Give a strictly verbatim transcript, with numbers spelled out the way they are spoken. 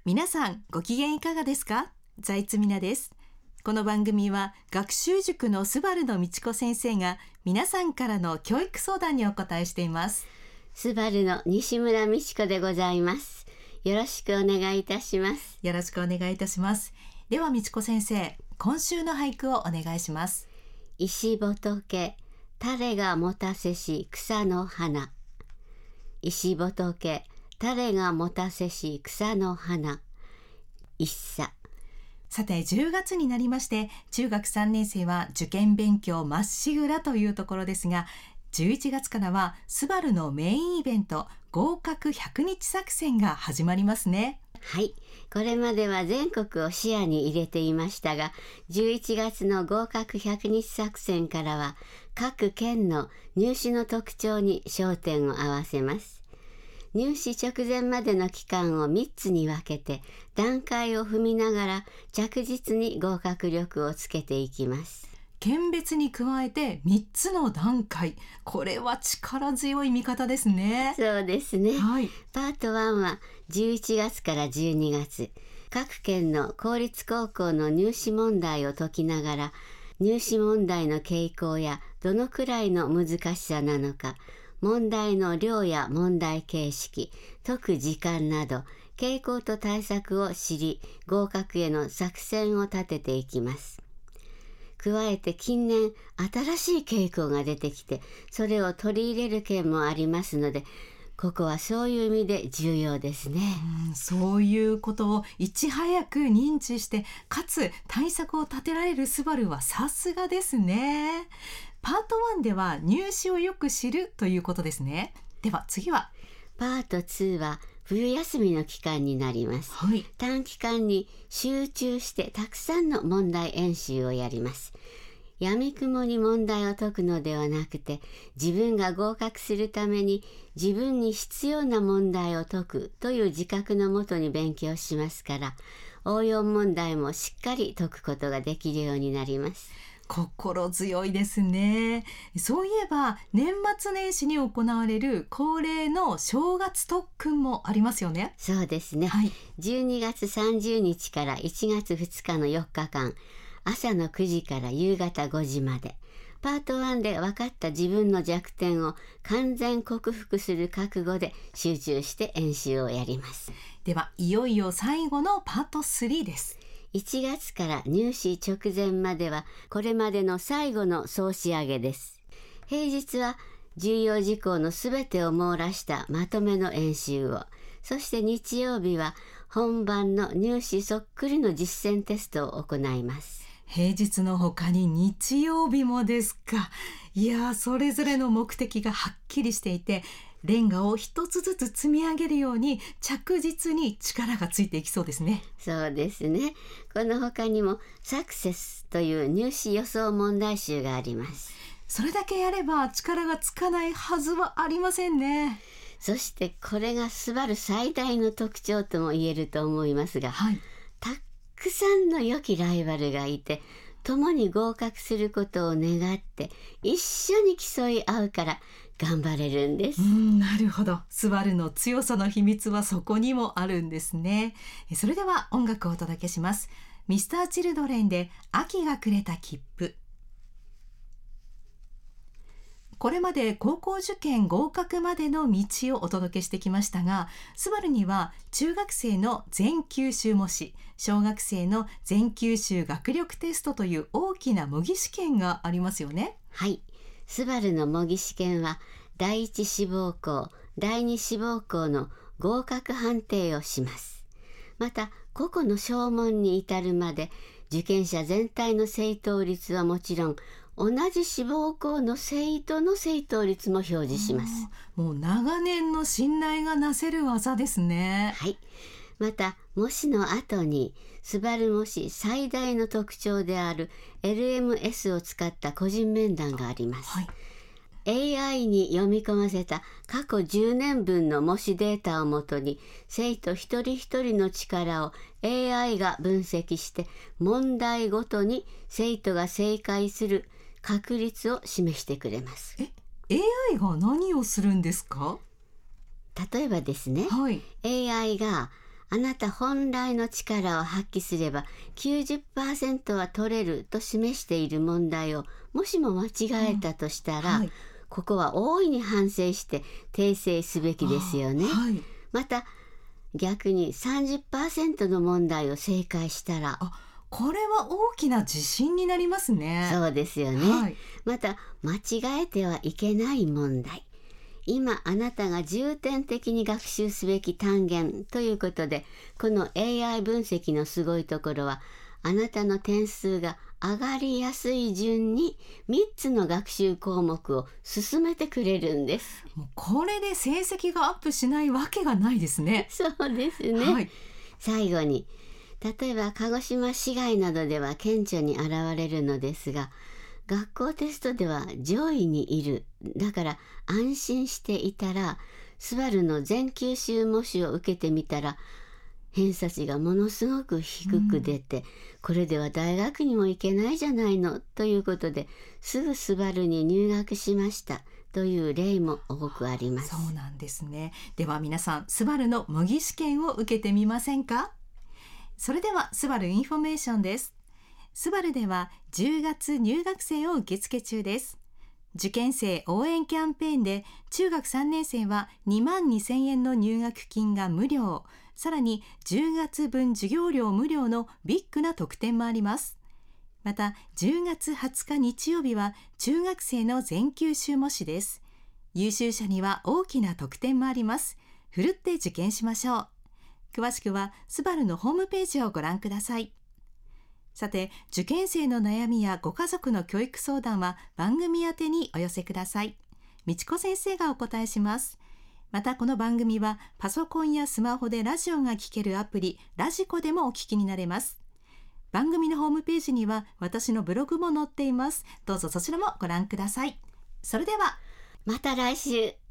皆さんご機嫌いかがですか？財津美奈です。この番組は学習塾のスバルの道子先生が皆さんからの教育相談にお答えしています。 スバルの西村美智子でございます。よろしくお願いいたします。 よろしくお願いいたします。では道子先生、今週の俳句をお願いします。 石仏種がもたせし草の花。石仏種がもたせし草の花。一茶。 さてじゅうがつになりまして、中学さんねん生は受験勉強まっしぐらというところですが、じゅういちがつからはスバルのメインイベント合格ひゃくにち作戦が始まりますね。 はい、これまでは全国を視野に入れていましたが、じゅういちがつの合格ひゃくにち作戦からは各県の入試の特徴に焦点を合わせます。入試直前までの期間をみっつに分けて段階を踏みながら着実に合格力をつけていきます。 県別に加えてみっつの段階、これは力強い見方ですね。 そうですね、 はい、 パートワンはじゅういちがつからじゅうにがつ、各県の公立高校の入試問題を解きながら、入試問題の傾向やどのくらいの難しさなのか、問題の量や問題形式、解く時間など傾向と対策を知り、合格への作戦を立てていきます。加えて近年新しい傾向が出てきて、それを取り入れる県もありますので、ここはそういう意味で重要ですね。 うん、そういうことをいち早く認知して、かつ対策を立てられるスバルはさすがですね。パートワンでは入試をよく知るということですね。では次はパートツーは冬休みの期間になります。 はい、 短期間に集中してたくさんの問題演習をやります。やみくもに問題を解くのではなくて、自分が合格するために自分に必要な問題を解くという自覚のもとに勉強しますから、応用問題もしっかり解くことができるようになります。 心強いですね。そういえば年末年始に行われる恒例の正月特訓もありますよね。 そうですね、はい、じゅうにがつさんじゅうにちからいちがつふつかのよっかかん、朝のくじから夕方ごじまで、パートワンで分かった自分の弱点を完全克服する覚悟で集中して演習をやります。 ではいよいよ最後のパートスリーです。 いちがつから入試直前まではこれまでの最後の総仕上げです。平日は重要事項のすべてを網羅したまとめの演習を、そして日曜日は本番の入試そっくりの実践テストを行います。 平日の他に日曜日もですか。いや、それぞれの目的がはっきりしていて、レンガを一つずつ積み上げるように着実に力がついていきそうですね。 そうですね。この他にもサクセスという入試予想問題集があります。 それだけやれば力がつかないはずはありませんね。 そしてこれがスバル最大の特徴とも言えると思いますが、 はい、 たくさんの良きライバルがいて、共に合格することを願って一緒に競い合うから頑張れるんです。 うん、なるほど。スバルの強さの秘密はそこにもあるんですね。それでは音楽をお届けします。ミスターチルドレンで秋がくれた切符。これまで高校受験合格までの道をお届けしてきましたが、スバルには中学生の全九州模試、小学生の全九州学力テストという大きな模擬試験がありますよね。 はい、スバルの模擬試験は第一志望校、第二志望校の合格判定をします。また個々の小問に至るまで受験者全体の正答率はもちろん、同じ志望校の生徒の正答率も表示します。 もう長年の信頼がなせる技ですね。 はい。また模試の後にスバル模試最大の特徴である エルエムエス を使った個人面談があります。 はい、 エーアイ に読み込ませた過去じゅうねんぶんの模試データをもとに、生徒一人一人の力を エーアイ が分析して問題ごとに生徒が正解する確率を示してくれます。 え、エーアイ が何をするんですか？ 例えばですね、 はい、 エーアイ があなた本来の力を発揮すれば きゅうじゅっパーセント は取れると示している問題をもしも間違えたとしたら、うんはい、ここは大いに反省して訂正すべきですよね。はい、また逆に さんじゅっパーセント の問題を正解したら、 あ、これは大きな自信になりますね。 そうですよね。はい、また間違えてはいけない問題、今あなたが重点的に学習すべき単元ということで、この エーアイ 分析のすごいところは、あなたの点数が上がりやすい順にみっつの学習項目を進めてくれるんです。 もうこれで成績がアップしないわけがないですね。 そうですね。はい、最後に、例えば鹿児島市街などでは顕著に現れるのですが、学校テストでは上位にいる。だから安心していたら、スバルの全九州模試を受けてみたら、偏差値がものすごく低く出て、うん、これでは大学にも行けないじゃないのということで、すぐスバルに入学しましたという例も多くあります。 そうなんですね。では皆さん、スバルの模擬試験を受けてみませんか？それではスバルインフォメーションです。スバルではじゅうがつ入学生を受付中です。受験生応援キャンペーンで中学さんねん生はにまんにせんえんの入学金が無料、さらにじゅうがつぶん授業料無料のビッグな特典もあります。またじゅうがつはつか日曜日は中学生の全九州模試です。優秀者には大きな特典もあります。ふるって受験しましょう。詳しくはスバルのホームページをご覧ください。さて、受験生の悩みやご家族の教育相談は番組宛てにお寄せください。みちこ先生がお答えします。またこの番組はパソコンやスマホでラジオが聴けるアプリラジコでもお聞きになれます。番組のホームページには私のブログも載っています。どうぞそちらもご覧ください。それではまた来週。